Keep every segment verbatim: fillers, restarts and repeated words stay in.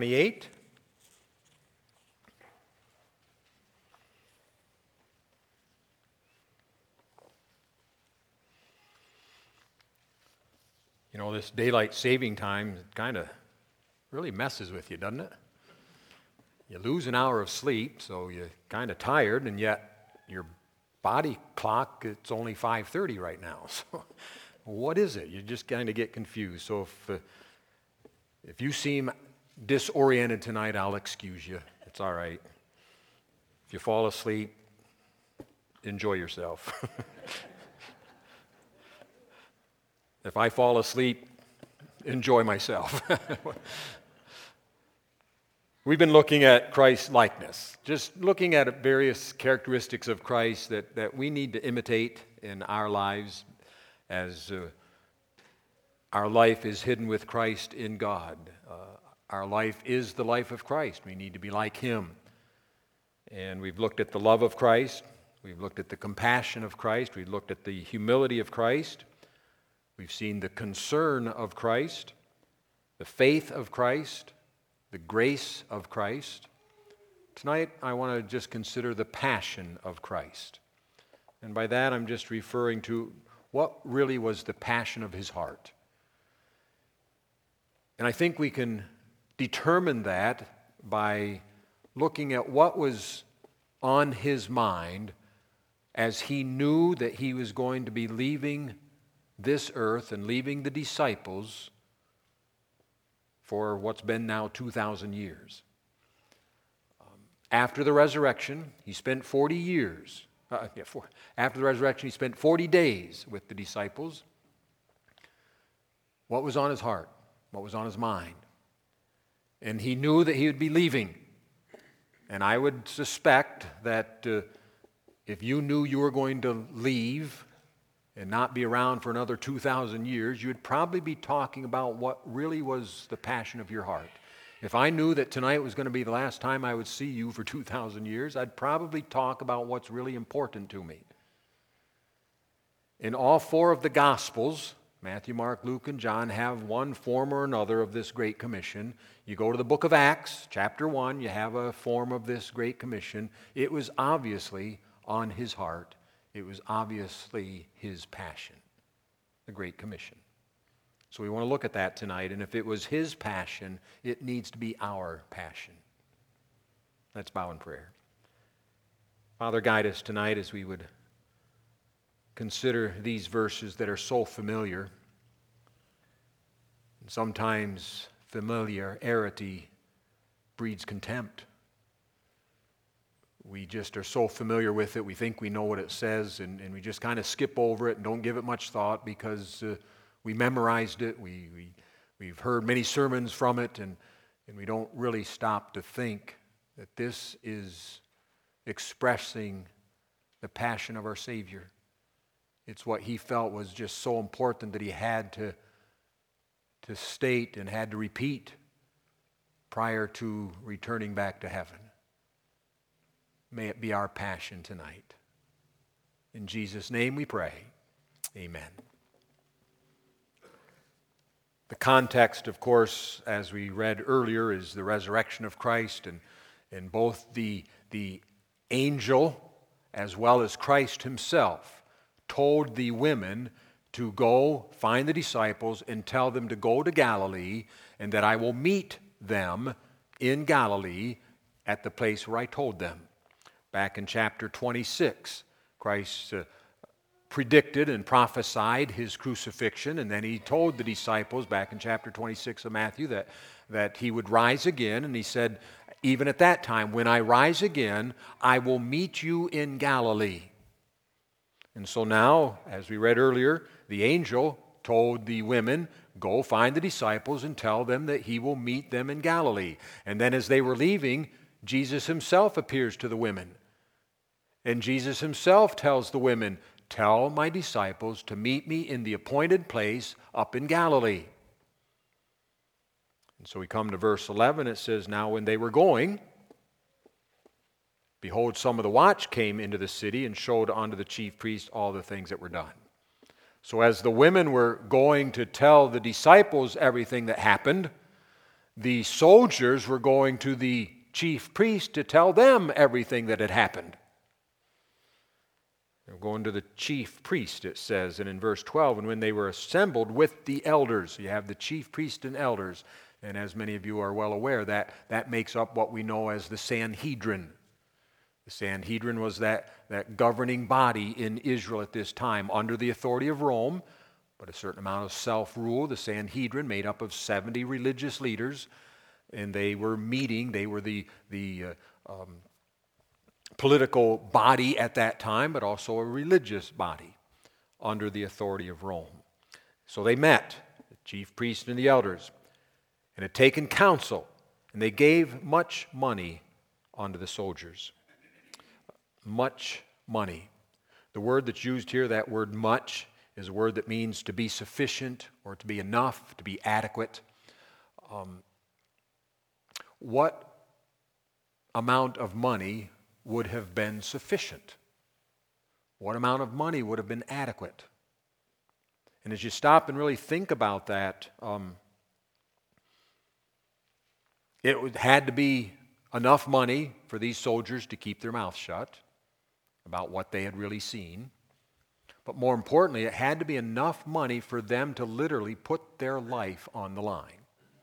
twenty-eight. You know, this daylight saving time kind of really messes with you, doesn't it? You lose an hour of sleep, so you're kind of tired, and yet your body clock, it's only five thirty right now. So what is it? You just kind of get confused. So if, uh, if you seem disoriented tonight, I'll excuse you. It's all right. If you fall asleep, enjoy yourself. If I fall asleep, enjoy myself. We've been looking at Christ's likeness, just looking at various characteristics of Christ that, that we need to imitate in our lives as uh, our life is hidden with Christ in God. Uh, our life is the life of Christ. We need to be like Him. And we've looked at the love of Christ. We've looked at the compassion of Christ. We've looked at the humility of Christ. We've seen the concern of Christ, the faith of Christ, the grace of Christ. Tonight, I want to just consider the passion of Christ. And by that, I'm just referring to what really was the passion of His heart. And I think we can determine that by looking at what was on His mind as He knew that He was going to be leaving this earth and leaving the disciples for what's been now two thousand years. Um, after the resurrection, He spent forty years. Uh, yeah, four, after the resurrection, He spent forty days with the disciples. What was on His heart? What was on His mind? And He knew that He would be leaving. And I would suspect that uh, if you knew you were going to leave and not be around for another two thousand years, you would probably be talking about what really was the passion of your heart. If I knew that tonight was going to be the last time I would see you for two thousand years, I'd probably talk about what's really important to me. In all four of the Gospels, Matthew, Mark, Luke, and John, have one form or another of this Great Commission. You go to the book of Acts, chapter one, you have a form of this Great Commission. It was obviously on His heart. It was obviously His passion, the Great Commission. So we want to look at that tonight, and if it was His passion, it needs to be our passion. Let's bow in prayer. Father, guide us tonight as we would consider these verses that are so familiar. And sometimes familiarity breeds contempt. We just are so familiar with it, we think we know what it says, and, and we just kind of skip over it and don't give it much thought because uh, we memorized it, we, we, we've heard many sermons from it, and, and we don't really stop to think that this is expressing the passion of our Savior. It's what He felt was just so important that He had to, to state and had to repeat prior to returning back to heaven. May it be our passion tonight. In Jesus' name we pray. Amen. The context, of course, as we read earlier, is the resurrection of Christ, and, and both the, the angel as well as Christ Himself told the women to go find the disciples and tell them to go to Galilee, and that I will meet them in Galilee at the place where I told them. Back in chapter twenty-six, Christ uh, predicted and prophesied His crucifixion, and then He told the disciples back in chapter twenty-six of Matthew that, that He would rise again, and He said, even at that time, when I rise again, I will meet you in Galilee. And so now, as we read earlier, the angel told the women, go find the disciples and tell them that He will meet them in Galilee. And then as they were leaving, Jesus Himself appears to the women. And Jesus Himself tells the women, tell my disciples to meet me in the appointed place up in Galilee. And so we come to verse eleven. It says, now when they were going, behold, some of the watch came into the city and showed unto the chief priest all the things that were done. So as the women were going to tell the disciples everything that happened, The soldiers were going to the chief priest to tell them everything that had happened. They were going to the chief priest, it says, and in verse twelve, and when they were assembled with the elders, you have the chief priest and elders, and as many of you are well aware, that, that makes up what we know as the Sanhedrin. The Sanhedrin was that, that governing body in Israel at this time under the authority of Rome, but a certain amount of self-rule. The Sanhedrin, made up of seventy religious leaders, and they were meeting. They were the, the uh, um, political body at that time, but also a religious body under the authority of Rome. So they met, the chief priest and the elders, and had taken counsel, and they gave much money unto the soldiers. Much money. The word that's used here, that word much, is a word that means to be sufficient or to be enough, to be adequate. Um, what amount of money would have been sufficient? What amount of money would have been adequate? And as you stop and really think about that, um, it had to be enough money for these soldiers to keep their mouths shut about what they had really seen. But more importantly, it had to be enough money for them to literally put their life on the line.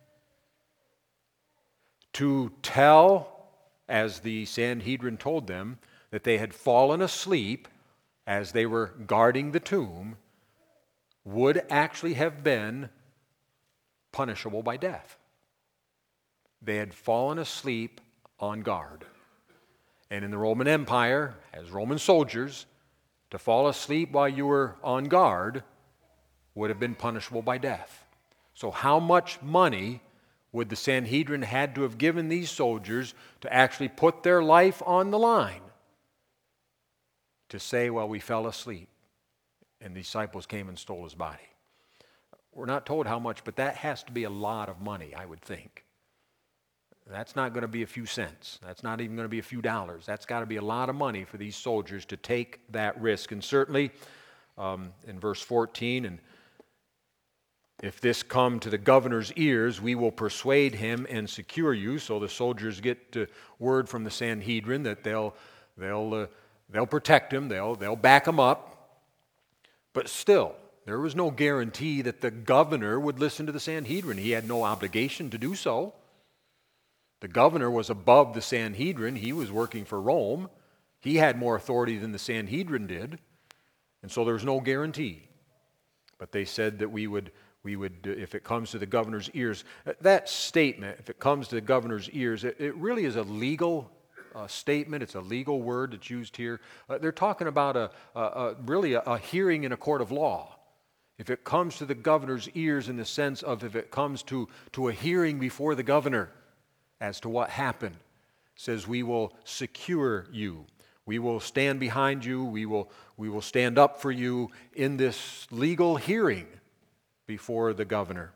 To tell, as the Sanhedrin told them, that they had fallen asleep as they were guarding the tomb would actually have been punishable by death. They had fallen asleep on guard. And in the Roman Empire, as Roman soldiers, to fall asleep while you were on guard would have been punishable by death. So how much money would the Sanhedrin had to have given these soldiers to actually put their life on the line? To say, well, we fell asleep and the disciples came and stole his body. We're not told how much, but that has to be a lot of money, I would think. That's not going to be a few cents. That's not even going to be a few dollars. That's got to be a lot of money for these soldiers to take that risk. And certainly, um, in verse fourteen, and if this come to the governor's ears, we will persuade him and secure you. So the soldiers get uh, word from the Sanhedrin that they'll they'll uh, they'll protect him. They'll they'll back him up. But still, there was no guarantee that the governor would listen to the Sanhedrin. He had no obligation to do so. The governor was above the Sanhedrin. He was working for Rome. He had more authority than the Sanhedrin did. And so there was no guarantee. But they said that we would, we would, if it comes to the governor's ears, that statement, if it comes to the governor's ears, it, it really is a legal uh, statement. It's a legal word that's used here. Uh, they're talking about a, a, a really a, a hearing in a court of law. If it comes to the governor's ears in the sense of if it comes to, to a hearing before the governor, as to what happened, says we will secure you. We will stand behind you. We will, we will stand up for you in this legal hearing before the governor.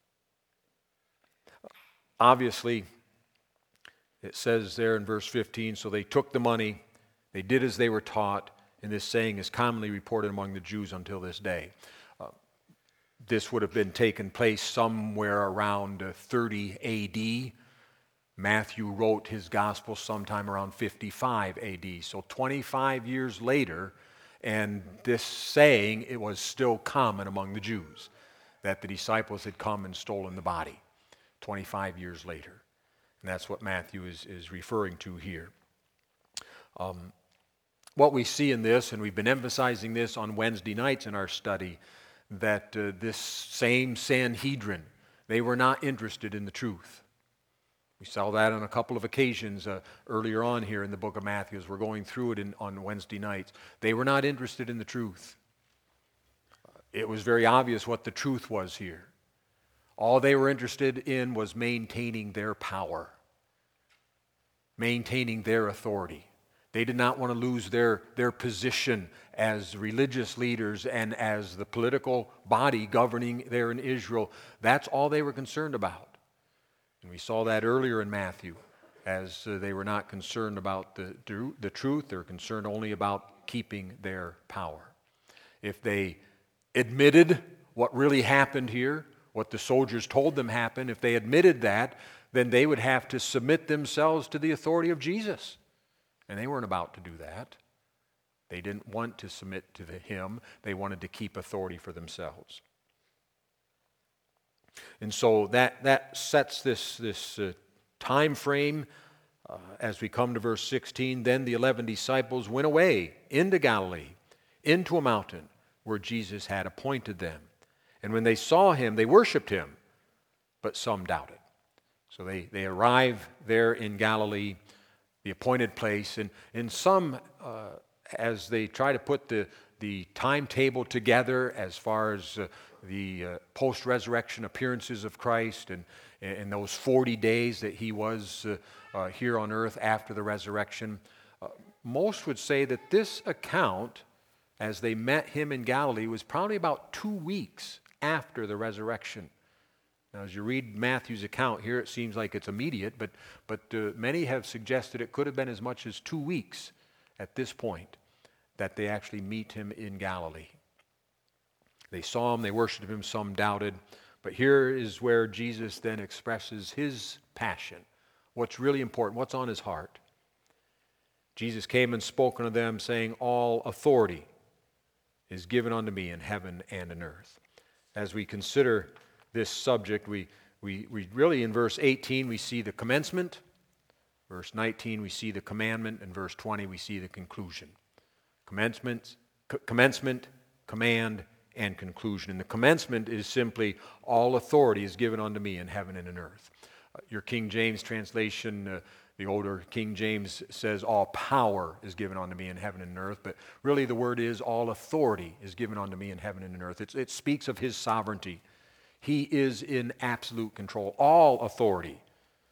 Obviously, it says there in verse fifteen, so they took the money, they did as they were taught, and this saying is commonly reported among the Jews until this day. Uh, this would have been taken place somewhere around uh, thirty A D Matthew wrote his gospel sometime around fifty-five A D, so twenty-five years later, and this saying, it was still common among the Jews, that the disciples had come and stolen the body twenty-five years later. And that's what Matthew is, is referring to here. Um, what we see in this, and we've been emphasizing this on Wednesday nights in our study, that uh, this same Sanhedrin, they were not interested in the truth. We saw that on a couple of occasions uh, earlier on here in the book of Matthew as we're going through it in, on Wednesday nights. They were not interested in the truth. It was very obvious what the truth was here. All they were interested in was maintaining their power, maintaining their authority. They did not want to lose their, their position as religious leaders and as the political body governing there in Israel. That's all they were concerned about. And we saw that earlier in Matthew, as uh, they were not concerned about the, the truth. They were concerned only about keeping their power. If they admitted what really happened here, what the soldiers told them happened. If they admitted that, then they would have to submit themselves to the authority of Jesus. And they weren't about to do that. They didn't want to submit to the, him. They wanted to keep authority for themselves. And so that, that sets this, this uh, time frame uh, as we come to verse sixteen. Then the eleven disciples went away into Galilee, into a mountain where Jesus had appointed them. And when they saw him, they worshiped him, but some doubted. So they, they arrive there in Galilee, the appointed place, and, and some, uh, as they try to put the, the timetable together as far as uh, the uh, post-resurrection appearances of Christ and, and those forty days that he was uh, uh, here on earth after the resurrection, uh, most would say that this account, as they met him in Galilee, was probably about two weeks after the resurrection. Now, as you read Matthew's account here, it seems like it's immediate, but, but uh, many have suggested it could have been as much as two weeks at this point that they actually meet him in Galilee. They saw him, they worshiped him, some doubted. But here is where Jesus then expresses his passion. What's really important, what's on his heart. Jesus came and spoke unto them, saying, all authority is given unto me in heaven and in earth. As we consider this subject, we, we, we really in verse eighteen we see the commencement, verse nineteen we see the commandment, and verse twenty we see the conclusion. Commencement, c- commencement, command, and conclusion. And the commencement is simply, all authority is given unto me in heaven and in earth. Uh, your King James translation, uh, the older King James says, all power is given unto me in heaven and in earth. But really the word is, all authority is given unto me in heaven and in earth. It's, it speaks of his sovereignty. He is in absolute control. All authority.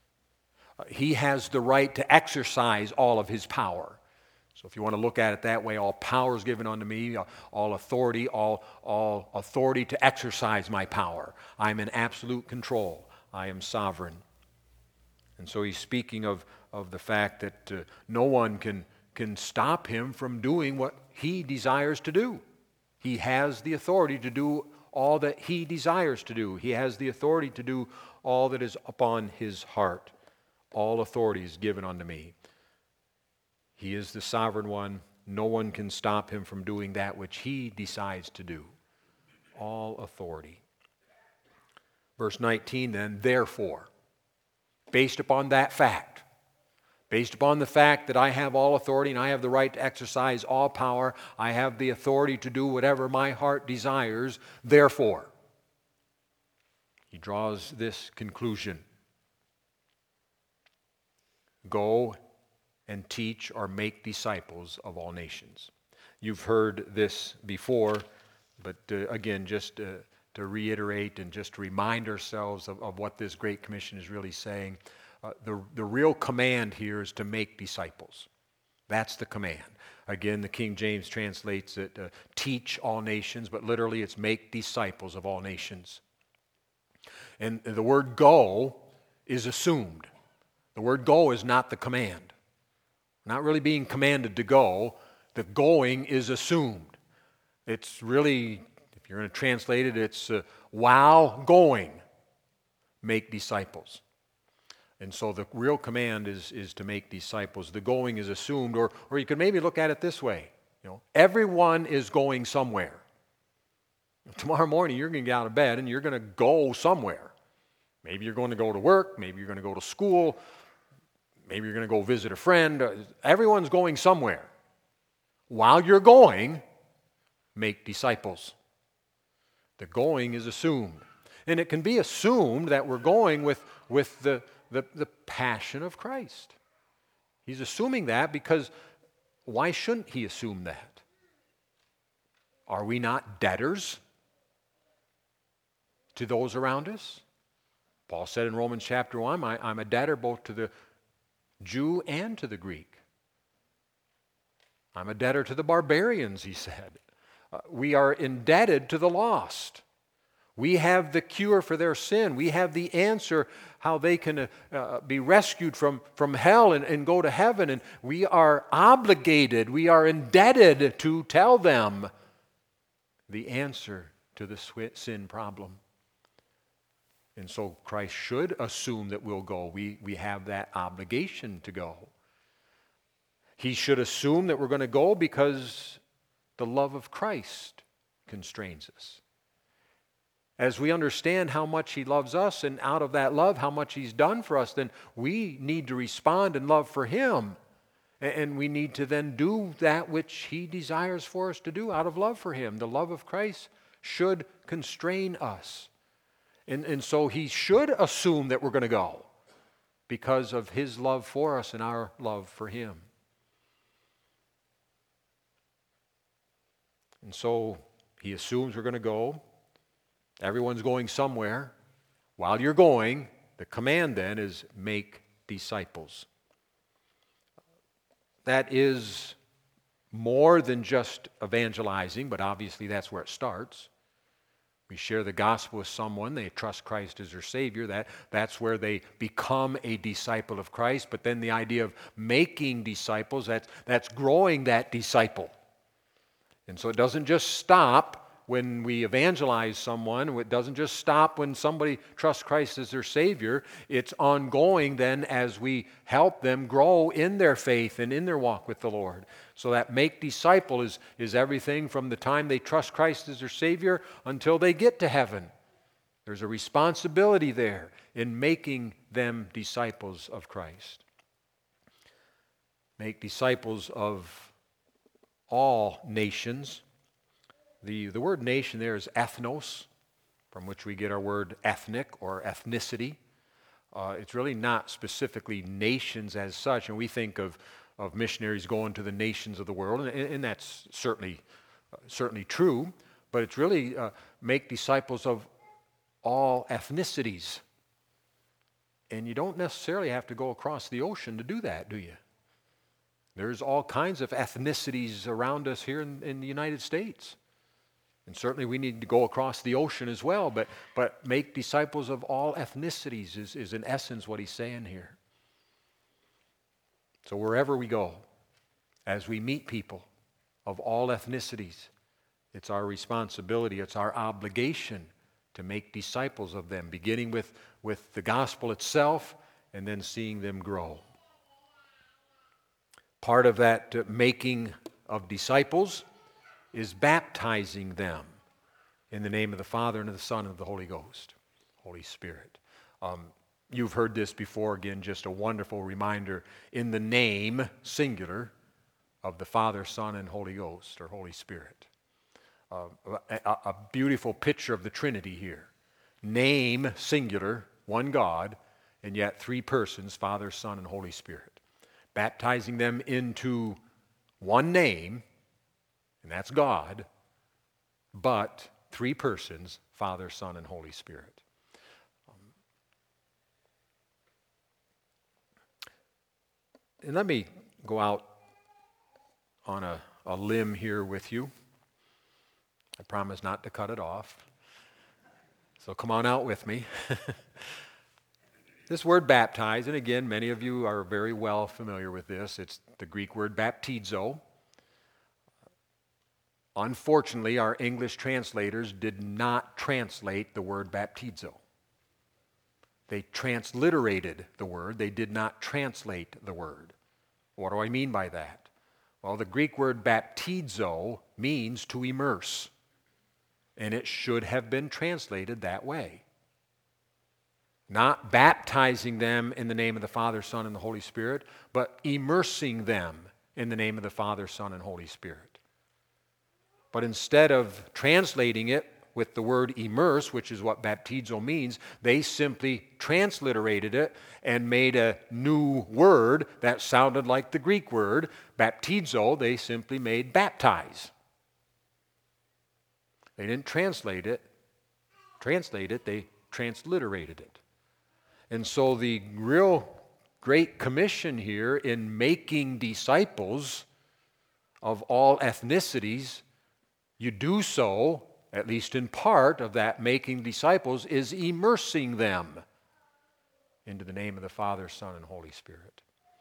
Uh, he has the right to exercise all of his power. So if you want to look at it that way, all power is given unto me, all authority, all, all authority to exercise my power. I'm in absolute control. I am sovereign. And so he's speaking of, of the fact that uh, no one can, can stop him from doing what he desires to do. He has the authority to do all that he desires to do. He has the authority to do all that is upon his heart. All authority is given unto me. He is the sovereign one. No one can stop him from doing that which he decides to do. All authority. Verse nineteen then, therefore, based upon that fact, based upon the fact that I have all authority and I have the right to exercise all power, I have the authority to do whatever my heart desires, therefore, he draws this conclusion. Go and teach or make disciples of all nations. You've heard this before, but uh, again, just uh, to reiterate and just to remind ourselves of, of what this Great Commission is really saying, uh, the, the real command here is to make disciples. That's the command. Again, the King James translates it, uh, teach all nations, but literally it's make disciples of all nations. And the word go is assumed. The word go is not the command. Not really being commanded to go. The going is assumed. It's really, if you're going to translate it, it's uh, while going, make disciples. And so the real command is, is to make disciples. The going is assumed, or, or you could maybe look at it this way. You know, everyone is going somewhere. Tomorrow morning you're going to get out of bed and you're going to go somewhere. Maybe you're going to go to work, maybe you're going to go to school, maybe you're going to go visit a friend. Everyone's going somewhere. While you're going, make disciples. The going is assumed. And it can be assumed that we're going with, with the, the, the passion of Christ. He's assuming that because why shouldn't he assume that? Are we not debtors to those around us? Paul said in Romans chapter one, I, I'm a debtor both to the Jew and to the Greek. I'm a debtor to the barbarians, he said. Uh, we are indebted to the lost. We have the cure for their sin. We have the answer how they can uh, uh, be rescued from, from hell and, and go to heaven. And we are obligated, we are indebted to tell them the answer to the sin problem. And so Christ should assume that we'll go. We, we have that obligation to go. He should assume that we're going to go because the love of Christ constrains us. As we understand how much He loves us, and out of that love, how much He's done for us, then we need to respond in love for Him. And we need to then do that which He desires for us to do out of love for Him. The love of Christ should constrain us. And, and so He should assume that we're going to go because of His love for us and our love for Him. And so He assumes we're going to go. Everyone's going somewhere. While you're going, the command then is make disciples. That is more than just evangelizing, but obviously that's where it starts. We share the gospel with someone, they trust Christ as their Savior, that, that's where they become a disciple of Christ. But then the idea of making disciples, that's, that's growing that disciple. And so it doesn't just stop when we evangelize someone. It doesn't just stop when somebody trusts Christ as their Savior. It's ongoing then as we help them grow in their faith and in their walk with the Lord. So that make disciple is, is everything from the time they trust Christ as their Savior until they get to heaven. There's a responsibility there in making them disciples of Christ. Make disciples of all nations. The, the word nation there is ethnos, from which we get our word ethnic or ethnicity. Uh, it's really not specifically nations as such, and we think of, of missionaries going to the nations of the world, and, and that's certainly, uh, certainly true, but it's really uh, make disciples of all ethnicities. And you don't necessarily have to go across the ocean to do that, do you? There's all kinds of ethnicities around us here in, in the United States. And certainly we need to go across the ocean as well, but, but make disciples of all ethnicities is, is in essence what he's saying here. So wherever we go, as we meet people of all ethnicities, it's our responsibility, it's our obligation to make disciples of them, beginning with, with the gospel itself and then seeing them grow. Part of that uh, making of disciples is baptizing them in the name of the Father and of the Son and of the Holy Ghost, Holy Spirit. Um, you've heard this before, again, just a wonderful reminder. In the name, singular, of the Father, Son, and Holy Ghost, or Holy Spirit. Uh, a, a beautiful picture of the Trinity here. Name, singular, one God, and yet three persons, Father, Son, and Holy Spirit. Baptizing them into one name, and that's God, but three persons, Father, Son, and Holy Spirit. Um, and let me go out on a, a limb here with you. I promise not to cut it off. So come on out with me. This word baptize, and again, many of you are very well familiar with this. It's the Greek word baptizo. Unfortunately, our English translators did not translate the word baptizo. They transliterated the word. They did not translate the word. What do I mean by that? Well, the Greek word baptizo means to immerse, and it should have been translated that way. Not baptizing them in the name of the Father, Son, and the Holy Spirit, but immersing them in the name of the Father, Son, and Holy Spirit. But instead of translating it with the word immerse, which is what baptizo means, they simply transliterated it and made a new word that sounded like the Greek word. Baptizo, they simply made baptize. They didn't translate it, translate it, they transliterated it. And so the real great commission here in making disciples of all ethnicities, you do so, at least in part of that making disciples, is immersing them into the name of the Father, Son, and Holy Spirit.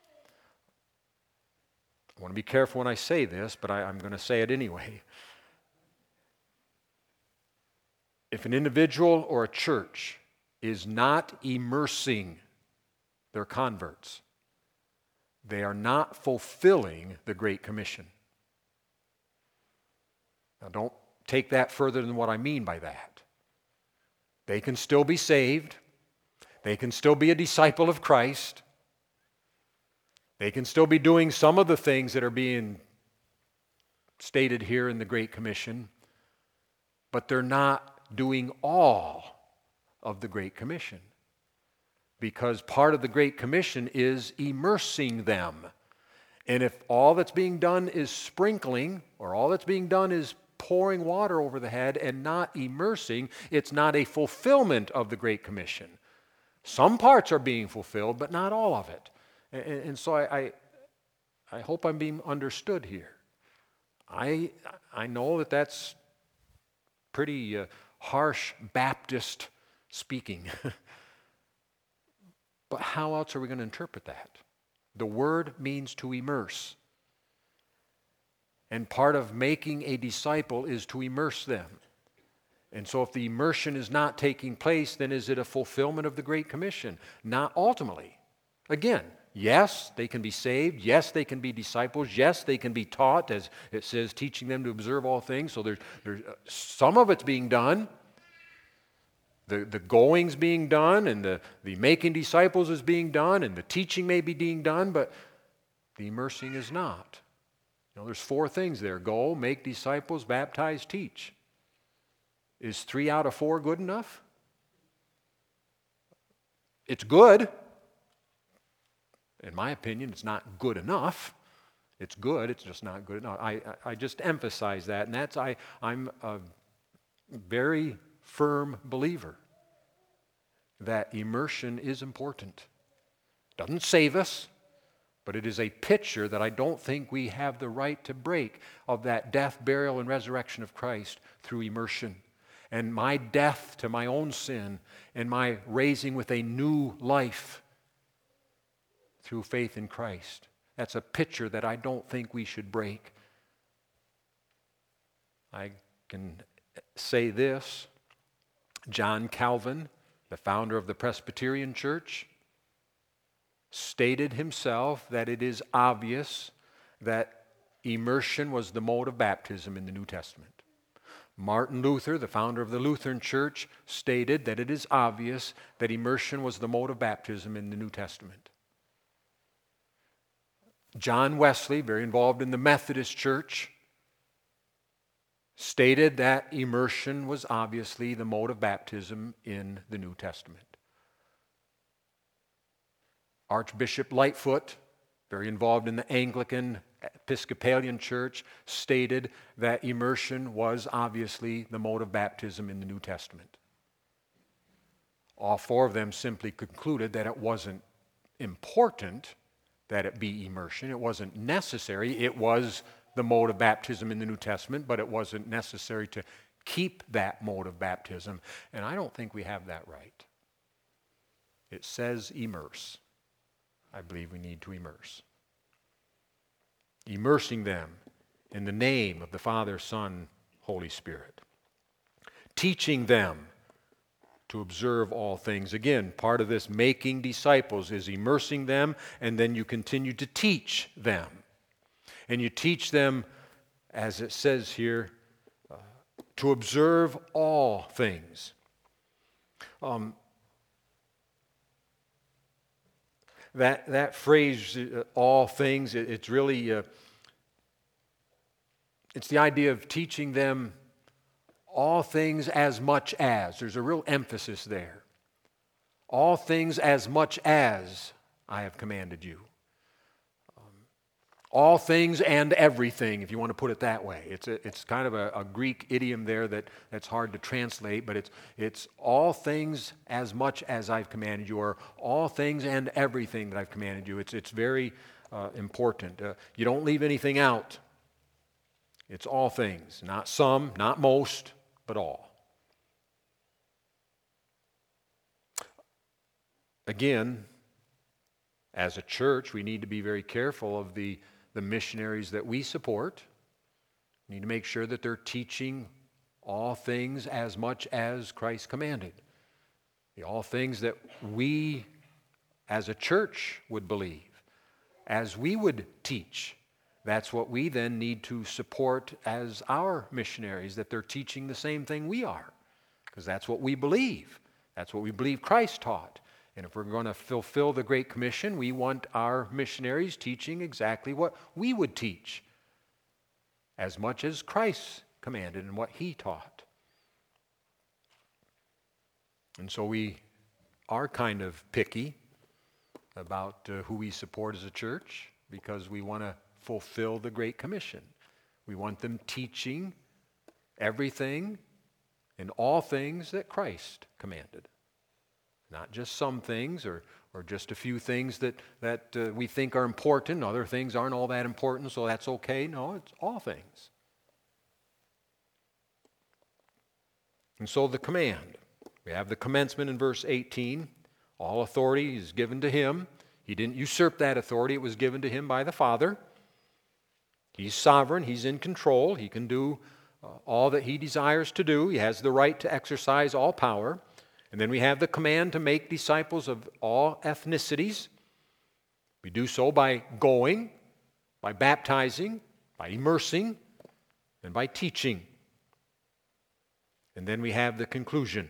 I want to be careful when I say this, but I, I'm going to say it anyway. If an individual or a church is not immersing their converts. They are not fulfilling the Great Commission. Now, don't take that further than what I mean by that. They can still be saved. They can still be a disciple of Christ. They can still be doing some of the things that are being stated here in the Great Commission, but they're not doing all of the Great Commission, because part of the Great Commission is immersing them. And if all that's being done is sprinkling, or all that's being done is pouring water over the head and not immersing, it's not a fulfillment of the Great Commission. Some parts are being fulfilled, but not all of it. And, and so I, I, I hope I'm being understood here. I, I know that that's pretty uh, harsh Baptist speaking. But how else are we going to interpret that? The word means to immerse. And part of making a disciple is to immerse them. And so if the immersion is not taking place, then is it a fulfillment of the Great Commission? Not ultimately. Again, yes, they can be saved. Yes, they can be disciples. Yes, they can be taught, as it says, teaching them to observe all things. So there's, there's uh, some of it's being done. The, the going's being done, and the, the making disciples is being done, and the teaching may be being done, but the immersing is not. You know, there's four things there: go, make disciples, baptize, teach. Is three out of four good enough? It's good. In my opinion, it's not good enough. It's good, it's just not good enough. I, I, I just emphasize that, and that's, I, I'm a very firm believer that immersion is important. Doesn't save us, but it is a picture that I don't think we have the right to break of that death, burial, and resurrection of Christ through immersion. And my death to my own sin and my raising with a new life through faith in Christ. That's a picture that I don't think we should break. I can say this: John Calvin, the founder of the Presbyterian Church, stated himself that it is obvious that immersion was the mode of baptism in the New Testament. Martin Luther, the founder of the Lutheran Church, stated that it is obvious that immersion was the mode of baptism in the New Testament. John Wesley, very involved in the Methodist Church, stated that immersion was obviously the mode of baptism in the New Testament. Archbishop Lightfoot, very involved in the Anglican Episcopalian Church, stated that immersion was obviously the mode of baptism in the New Testament. All four of them simply concluded that it wasn't important that it be immersion. It wasn't necessary. It was the mode of baptism in the New Testament, but it wasn't necessary to keep that mode of baptism. And I don't think we have that right. It says immerse. I believe we need to immerse. Immersing them in the name of the Father, Son, Holy Spirit. Teaching them to observe all things. Again, part of this making disciples is immersing them, and then you continue to teach them. And you teach them, as it says here, uh, to observe all things. Um, that that phrase, uh, all things, it, it's really, uh, it's the idea of teaching them all things as much as. There's a real emphasis there. All things as much as I have commanded you. All things and everything, if you want to put it that way. It's a, it's kind of a, a Greek idiom there that, that's hard to translate, but it's it's all things as much as I've commanded you, or all things and everything that I've commanded you. It's it's very uh, important. Uh, you don't leave anything out. It's all things, not some, not most, but all. Again, as a church, we need to be very careful of the the missionaries that we support. We need to make sure that they're teaching all things as much as Christ commanded. All things that we as a church would believe, as we would teach. That's what we then need to support as our missionaries, that they're teaching the same thing we are, because that's what we believe. That's what we believe Christ taught. And if we're going to fulfill the Great Commission, we want our missionaries teaching exactly what we would teach, as much as Christ commanded and what He taught. And so we are kind of picky about uh, who we support as a church, because we want to fulfill the Great Commission. We want them teaching everything and all things that Christ commanded. Not just some things or, or just a few things that, that uh, we think are important. Other things aren't all that important, so that's okay. No, it's all things. And so the command. We have the commencement in verse eighteen. All authority is given to Him. He didn't usurp that authority. It was given to Him by the Father. He's sovereign. He's in control. He can do uh, all that He desires to do. He has the right to exercise all power. And then we have the command to make disciples of all ethnicities. We do so by going, by baptizing, by immersing, and by teaching. And then we have the conclusion.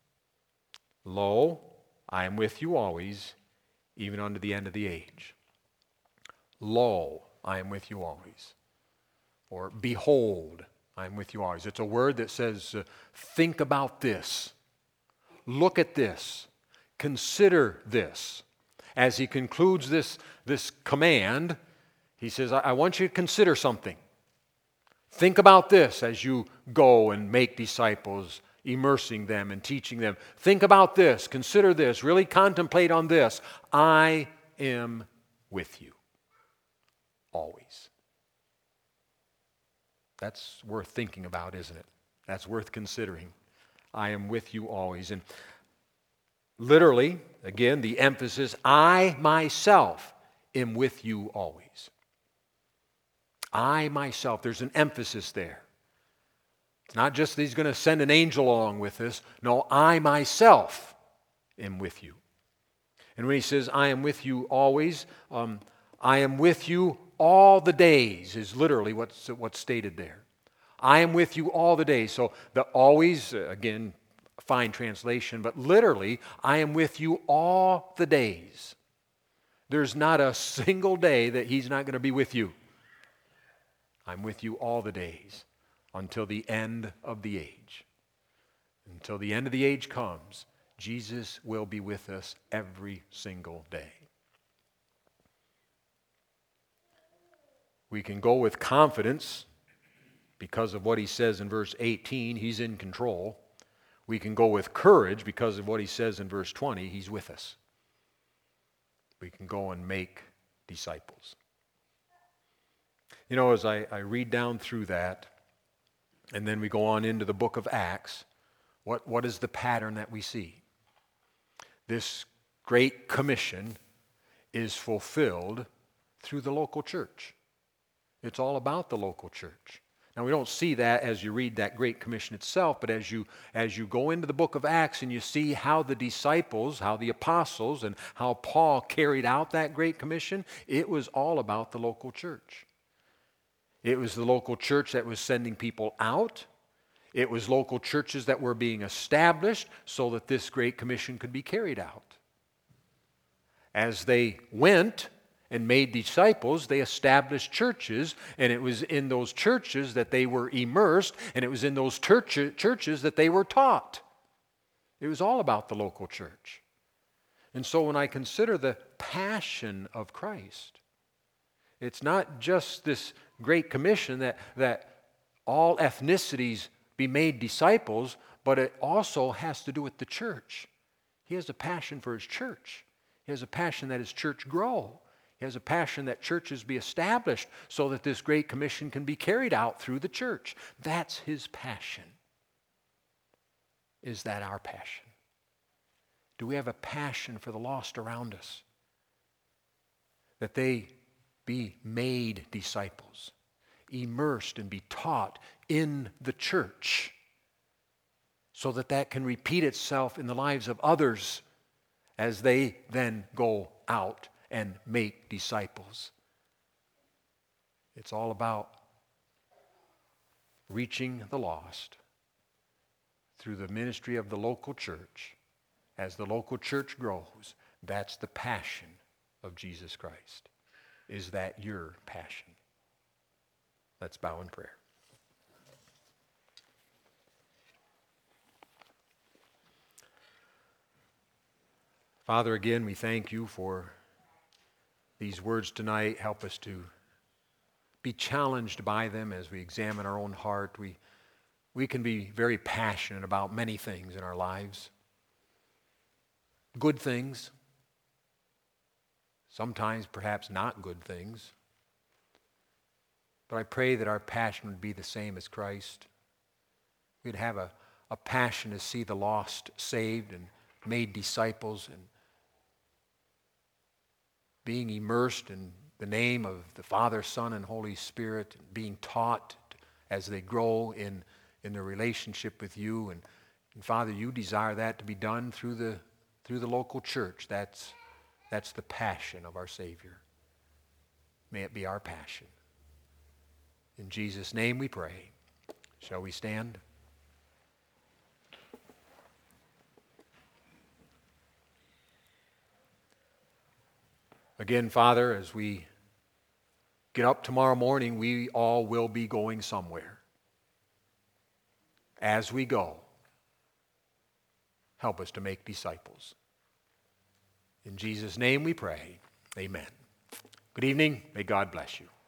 Lo, I am with you always, even unto the end of the age. Lo, I am with you always. Or behold, I am with you always. It's a word that says, uh, think about this. Look at this. Consider this. As he concludes this, this command, he says, I, I want you to consider something. Think about this as you go and make disciples, immersing them and teaching them. Think about this. Consider this. Really contemplate on this. I am with you always. That's worth thinking about, isn't it? That's worth considering. I am with you always. And literally, again, the emphasis, I myself am with you always. I myself, there's an emphasis there. It's not just that He's going to send an angel along with us. No, I myself am with you. And when He says, I am with you always, um, I am with you all the days is literally what's, what's stated there. I am with you all the days. So the always, again, fine translation, but literally, I am with you all the days. There's not a single day that He's not going to be with you. I'm with you all the days until the end of the age. Until the end of the age comes, Jesus will be with us every single day. We can go with confidence because of what He says in verse eighteen, He's in control. We can go with courage because of what He says in verse twenty, He's with us. We can go and make disciples. You know, as I, I read down through that, and then we go on into the book of Acts, what, what is the pattern that we see? This great commission is fulfilled through the local church. It's all about the local church. Now, we don't see that as you read that Great Commission itself, but as you, as you go into the book of Acts and you see how the disciples, how the apostles, and how Paul carried out that Great Commission, it was all about the local church. It was the local church that was sending people out. It was local churches that were being established so that this Great Commission could be carried out. As they went and made disciples, they established churches, and it was in those churches that they were immersed, and it was in those church- churches that they were taught. It was all about the local church. And so when I consider the passion of Christ, it's not just this Great Commission that, that all ethnicities be made disciples, but it also has to do with the church. He has a passion for His church. He has a passion that His church grow. He has a passion that churches be established so that this Great Commission can be carried out through the church. That's His passion. Is that our passion? Do we have a passion for the lost around us? That they be made disciples, immersed and be taught in the church, so that that can repeat itself in the lives of others as they then go out and make disciples. It's all about reaching the lost through the ministry of the local church. As the local church grows, that's the passion of Jesus Christ. Is that your passion? Let's bow in prayer. Father, again, we thank you for these words tonight. Help us to be challenged by them as we examine our own heart. We, we can be very passionate about many things in our lives. Good things, sometimes perhaps not good things. But I pray that our passion would be the same as Christ. We'd have a, a passion to see the lost saved and made disciples and being immersed in the name of the Father, Son, and Holy Spirit, and being taught as they grow in, in their relationship with you. And, and Father, you desire that to be done through the, through the local church. That's, that's the passion of our Savior. May it be our passion. In Jesus' name we pray. Shall we stand? Again, Father, as we get up tomorrow morning, we all will be going somewhere. As we go, help us to make disciples. In Jesus' name we pray. Amen. Good evening. May God bless you.